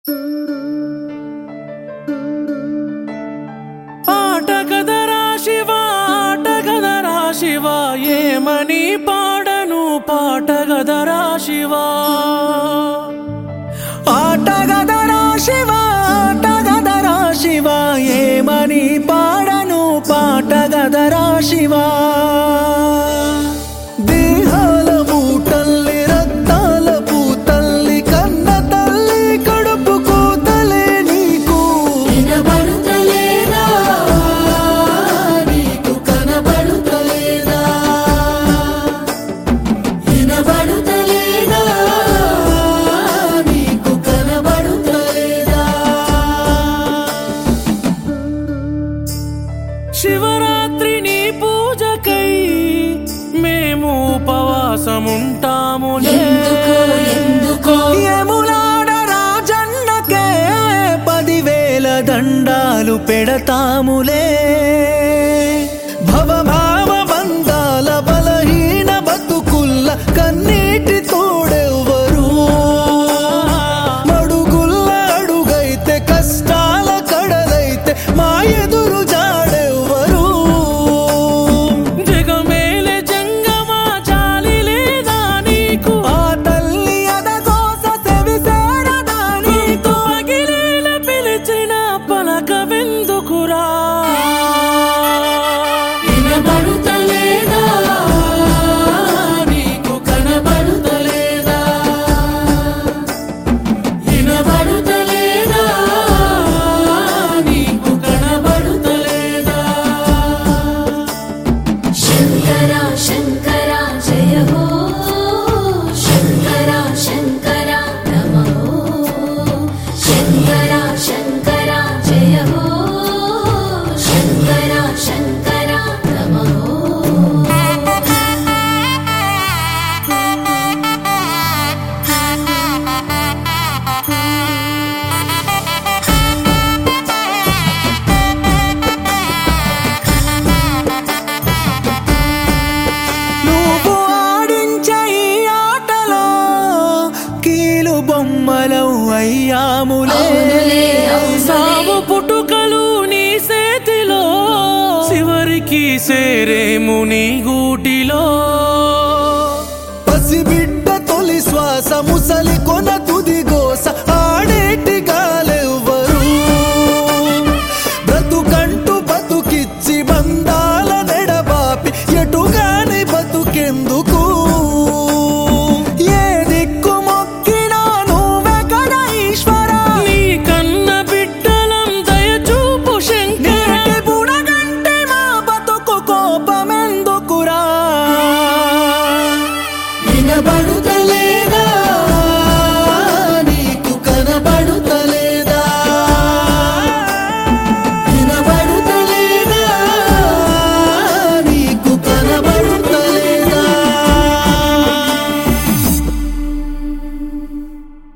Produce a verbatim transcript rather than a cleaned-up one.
ఆటగదరా శివ ఆటగదరా శివ ఏమని పాడను పాటగదరా శివ ఆటగదరా శివ ఆటగదరా శివ ఏమని పాడను పాటగదరా శివ దేహాల మూటల్లి రక్తాల పూతల్లి కన్న తల్లి కడుపు కూతలే నీకు వినబడుతలేదా నీకు కనబడుతలేదా వినబడుతలేదా నీకు కనబడుతలేదా శివరాత్రి నీ పూజకై మేము ఉపవాసముంటాములే ఎందుకో ఎందుకో యములాడ రాజన్నకే పదివేల దండాలు పెడతాములే భవభావ బంధాల బలహీన బతుకుల్ల కన్నీటి తోడెవ్వరు మడుగుల్ల అడుగైతే కష్టాల కడలైతే మా ఎదురు జాడెవ్వరు జగమేలే జంగమా చాలి లేదా నీకు ఆ తల్లి అదగోస సెవిసేరదా నీకు పగిలేల పిలిచిన పలక వెందుకురా వినబడుతలేదా నీకు కనబడుతలేదా వినబడుతలేదా నీకు కనబడుతలేదా శంకర శంకర జయ హో శంకర శంకర నమః శంకర శంకర జయ హో శంకర శంకర నమః నువ్వు ఆడించే ఈ ఆటలో కీలు బొమ్మలవు అయ్యాములే అవునులే, అవునులే. సాగు పుట్టుకలు నీ చేతిలో చివరికి సేరేము నీ గూటిలో పసిబిడ్డ తొలి శ్వాస ముసలి కొన తుదిగో